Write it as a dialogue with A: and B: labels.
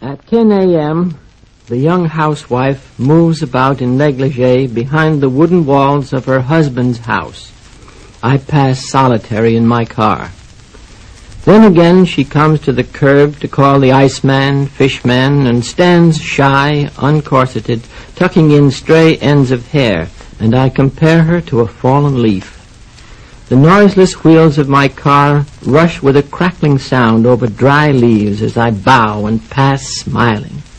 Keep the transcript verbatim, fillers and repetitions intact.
A: At ten a.m., the young housewife moves about in negligee behind the wooden walls of her husband's house. I pass solitary in my car. Then again she comes to the curb to call the iceman, fishman, and stands shy, uncorseted, tucking in stray ends of hair, and I compare her to a fallen leaf. The noiseless wheels of my car rush with a crackling sound over dry leaves as I bow and pass smiling.